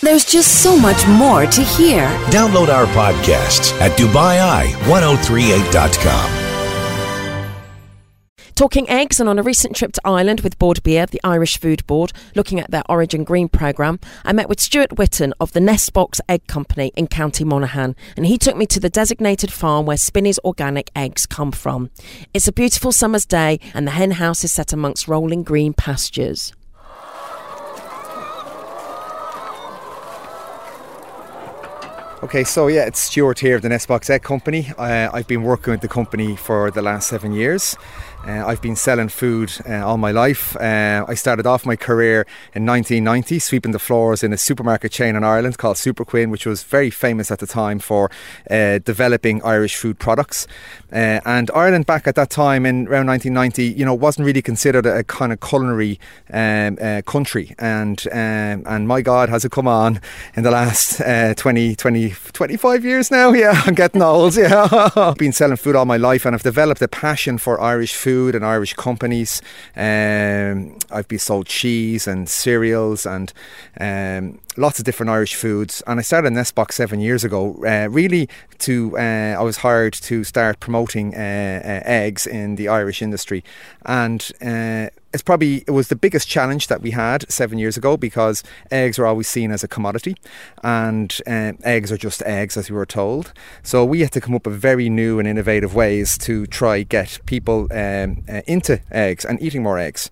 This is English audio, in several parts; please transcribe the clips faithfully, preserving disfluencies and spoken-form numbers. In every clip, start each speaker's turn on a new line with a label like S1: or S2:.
S1: There's just so much more to hear.
S2: Download our podcasts at Dubai Eye ten thirty-eight dot com.
S3: Talking eggs, and on a recent trip to Ireland with Bord Bia, the Irish Food Board, looking at their Origin Green programme, I met with Stuart Whitten of the Nestbox Egg Company in County Monaghan, and he took me to the designated farm where Spinney's organic eggs come from. It's a beautiful summer's day, and the hen house is set amongst rolling green pastures.
S4: Okay, so yeah, it's Stuart here of the Nestbox Egg Company. Uh, I've been working with the company for the last seven years. Uh, I've been selling food uh, all my life. Uh, I started off my career in nineteen ninety sweeping the floors in a supermarket chain in Ireland called Super Quinn, which was very famous at the time for uh, developing Irish food products. Uh, and Ireland back at that time in around nineteen ninety, you know, wasn't really considered a, a kind of culinary um, uh, country. And um, and my God, has it come on in the last uh, twenty, twenty, twenty-five years now? Yeah, I'm getting old. Yeah, I've been selling food all my life, and I've developed a passion for Irish food and Irish companies. Um, I've been sold cheese and cereals and um, lots of different Irish foods. And I started Nestbox seven years ago, uh, really to, uh, I was hired to start promoting uh, uh, eggs in the Irish industry. And uh, it's probably, it was the biggest challenge that we had seven years ago, because eggs are always seen as a commodity, and uh, eggs are just eggs, as we were told. So we had to come up with very new and innovative ways to try get people um, uh, into eggs and eating more eggs.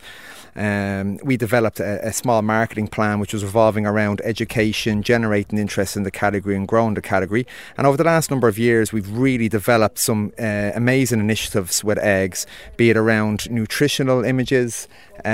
S4: Um, we developed a, a small marketing plan which was revolving around education, generating interest in the category and growing the category. And over the last number of years, we've really developed some uh, amazing initiatives with eggs, be it around nutritional images,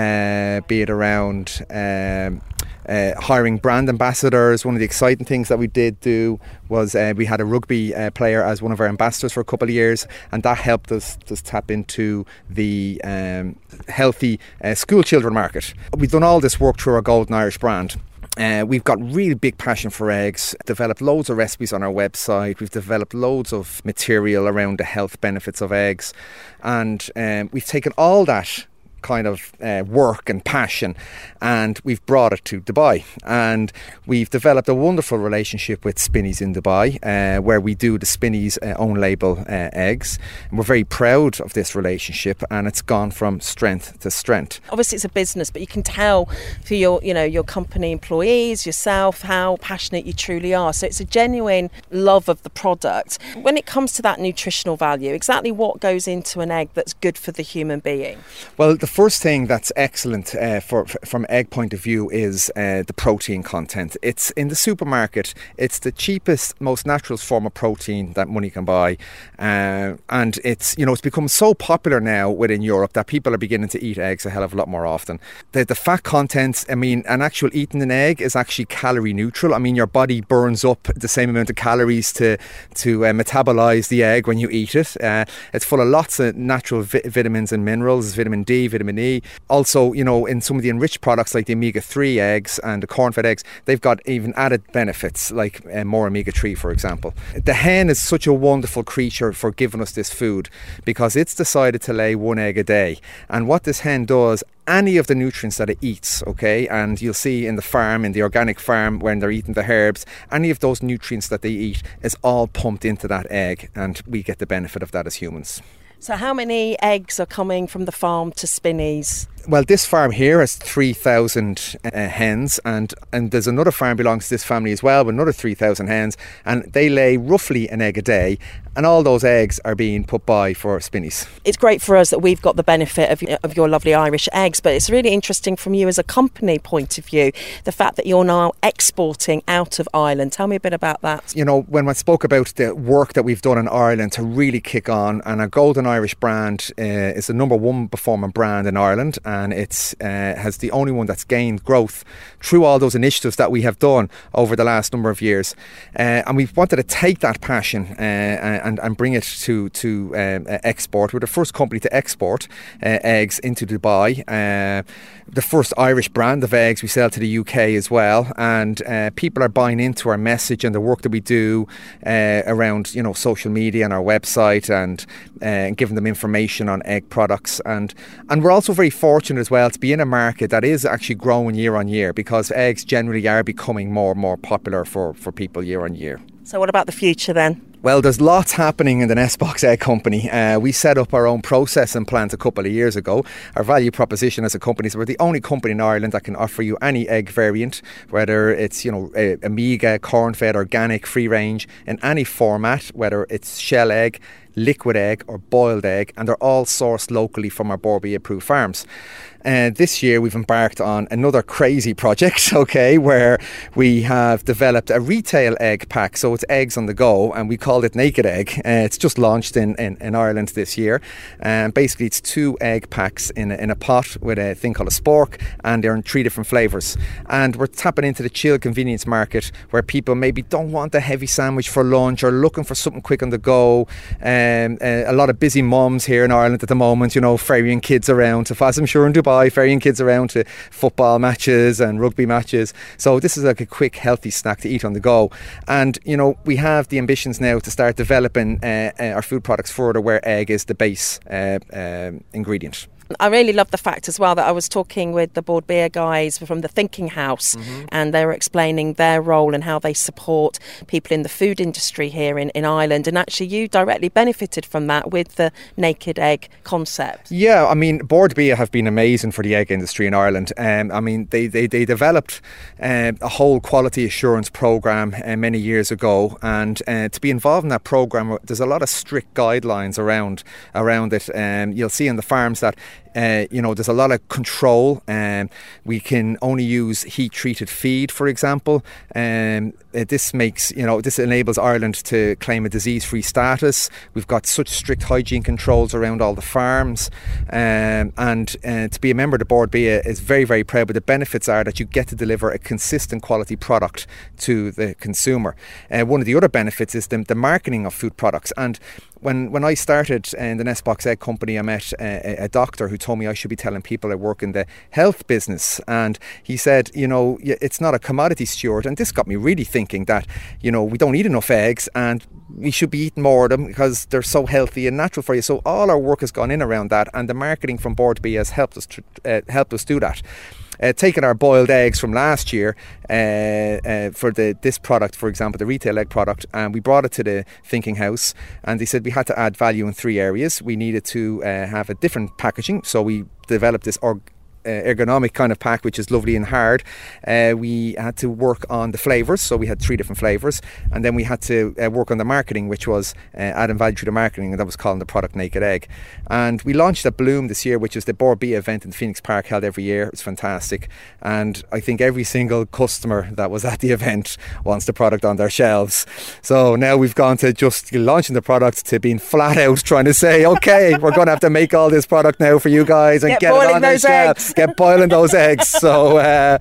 S4: uh, be it around um, Uh, hiring brand ambassadors. One of the exciting things that we did do was uh, we had a rugby uh, player as one of our ambassadors for a couple of years, and that helped us just tap into the um, healthy uh, school children market. We've done all this work through our Golden Irish brand. Uh, we've got really big passion for eggs, developed loads of recipes on our website. We've developed loads of material around the health benefits of eggs, and um, we've taken all that kind of uh, work and passion, and we've brought it to Dubai, and we've developed a wonderful relationship with Spinney's in Dubai, uh, where we do the Spinney's uh, own label uh, eggs, and we're very proud of this relationship, and it's gone from strength to strength.
S3: Obviously it's a business, but you can tell for your, you know, your company employees, yourself, how passionate you truly are. So it's a genuine love of the product. When it comes to that nutritional value, exactly what goes into an egg that's good for the human being?
S4: Well, the first thing that's excellent uh, for, for from egg point of view is uh, the protein content. It's in the supermarket. It's the cheapest, most natural form of protein that money can buy, uh, and it's, you know, it's become so popular now within Europe that people are beginning to eat eggs a hell of a lot more often. The, the fat content, I mean, an actual eating an egg is actually calorie neutral. I mean, your body burns up the same amount of calories to to uh, metabolize the egg when you eat it. Uh, it's full of lots of natural vi- vitamins and minerals, vitamin D, vitamin E. Also, you know, in some of the enriched products like the omega three eggs and the corn-fed eggs, they've got even added benefits like uh, more omega three, for example. The hen is such a wonderful creature for giving us this food, because it's decided to lay one egg a day. And what this hen does, any of the nutrients that it eats, okay, and you'll see in the farm, in the organic farm, when they're eating the herbs, any of those nutrients that they eat is all pumped into that egg, and we get the benefit of that as humans.
S3: So how many eggs are coming from the farm to Spinney's?
S4: Well, this farm here has three thousand uh, hens, and, and there's another farm belongs to this family as well with another three thousand hens, and they lay roughly an egg a day, and all those eggs are being put by for Spinney's. It's
S3: great for us that we've got the benefit of, of your lovely Irish eggs, but it's really interesting from you as a company point of view, the fact that you're now exporting out of Ireland. Tell me a bit about that.
S4: You know, when I spoke about the work that we've done in Ireland to really kick on, and our Golden Irish brand uh, is the number one performing brand in Ireland, and it's uh, has the only one that's gained growth through all those initiatives that we have done over the last number of years. Uh, and we've wanted to take that passion uh, and, and bring it to, to um, export. We're the first company to export uh, eggs into Dubai. Uh, the first Irish brand of eggs we sell to the U K as well. And uh, people are buying into our message and the work that we do uh, around, you know, social media and our website, and uh, giving them information on egg products. And, and we're also very fortunate fortunate as well to be in a market that is actually growing year on year, because eggs generally are becoming more and more popular for, for people year on year.
S3: So what about the future then?
S4: Well, there's lots happening in the Nestbox Egg Company. Uh, we set up our own processing plant a couple of years ago. Our value proposition as a company is we're the only company in Ireland that can offer you any egg variant, whether it's, you know, a, Amiga, corn-fed, organic, free range, in any format, whether it's shell egg, liquid egg or boiled egg, and they're all sourced locally from our Bord Bia approved farms. And uh, this year we've embarked on another crazy project, okay, where we have developed a retail egg pack. So it's eggs on the go, and we called it Naked Egg. Uh, it's just launched in, in, in Ireland this year. And um, basically it's two egg packs in a, in a pot with a thing called a spork, and they're in three different flavours. And we're tapping into the chilled convenience market, where people maybe don't want a heavy sandwich for lunch or looking for something quick on the go. Um, uh, a lot of busy mums here in Ireland at the moment, you know, ferrying kids around to, as I'm sure in Dubai, ferrying kids around to football matches and rugby matches. So this is like a quick, healthy snack to eat on the go. And, you know, we have the ambitions now to start developing uh, uh, our food products further, where egg is the base uh, uh, ingredient.
S3: I really love the fact as well that I was talking with the Bord Bia guys from the Thinking House, mm-hmm. and they were explaining their role and how they support people in the food industry here in, in Ireland. And actually you directly benefited from that with the Naked Egg concept.
S4: Yeah, I mean, Bord Bia have been amazing for the egg industry in Ireland. Um, I mean, they, they, they developed uh, a whole quality assurance programme uh, many years ago. And uh, to be involved in that programme, there's a lot of strict guidelines around, around it. Um, you'll see on the farms that Uh, you know, there's a lot of control. Um, we can only use heat-treated feed, for example. Um, uh, this makes, you know, this enables Ireland to claim a disease-free status. We've got such strict hygiene controls around all the farms. Um, and uh, to be a member of the Bord Bia is very, very proud. But the benefits are that you get to deliver a consistent quality product to the consumer. Uh, one of the other benefits is the, the marketing of food products. And When when I started in the Nestbox Egg Company, I met a, a doctor who told me I should be telling people I work in the health business. And he said, you know, it's not a commodity, Stuart. And this got me really thinking that, you know, we don't eat enough eggs and we should be eating more of them because they're so healthy and natural for you. So all our work has gone in around that, and the marketing from Bord Bia has helped us, to, uh, helped us do that. Uh, taking our boiled eggs from last year uh, uh, for the this product, for example, the retail egg product, and we brought it to the Thinking House, and they said we had to add value in three areas. We needed to uh, have a different packaging, so we developed this org- Uh, ergonomic kind of pack, which is lovely and hard. Uh, we had to work on the flavours, so we had three different flavours, and then we had to uh, work on the marketing, which was uh, adding value to the marketing, and that was calling the product Naked Egg. And we launched at Bloom this year, which is the Bord Bia event in Phoenix Park, held every year. It's fantastic, and I think every single customer that was at the event wants the product on their shelves. So now we've gone to just launching the product to being flat out trying to say, okay, we're going to have to make all this product now for you guys and
S3: get,
S4: get it on the shelves. Get boiling those eggs. So, uh,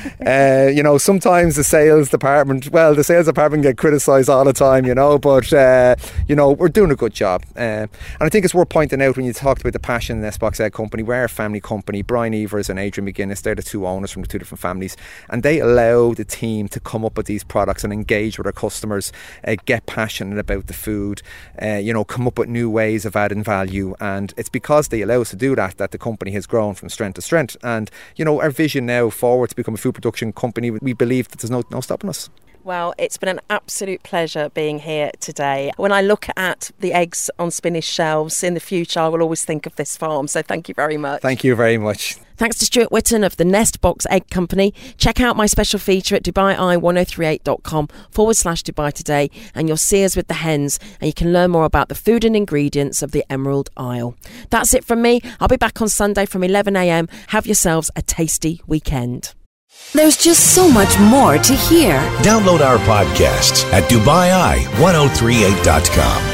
S4: uh, you know, sometimes the sales department, well, the sales department get criticised all the time, you know, but, uh, you know, we're doing a good job. Uh, and I think it's worth pointing out when you talked about the passion in the Nestbox Egg Company, we're a family company. Brian Evers and Adrian McGuinness, they're the two owners from the two different families, and they allow the team to come up with these products and engage with our customers, uh, get passionate about the food, uh, you know, come up with new ways of adding value. And it's because they allow us to do that that the company has grown from strength to strength. And, you know, our vision now forward to become a food production company, we believe that there's no, no stopping us.
S3: Well, it's been an absolute pleasure being here today. When I look at the eggs on Spinneys shelves in the future, I will always think of this farm. So thank you very much.
S4: Thank you very much.
S3: Thanks to Stuart Whitton of the Nestbox Egg Company. Check out my special feature at dubai eye ten thirty-eight dot com forward slash Dubai Today, and you'll see us with the hens, and you can learn more about the food and ingredients of the Emerald Isle. That's it from me. I'll be back on Sunday from eleven a.m. Have yourselves a tasty weekend.
S1: There's just so much more to hear.
S2: Download our podcasts at dubai eye ten thirty-eight dot com.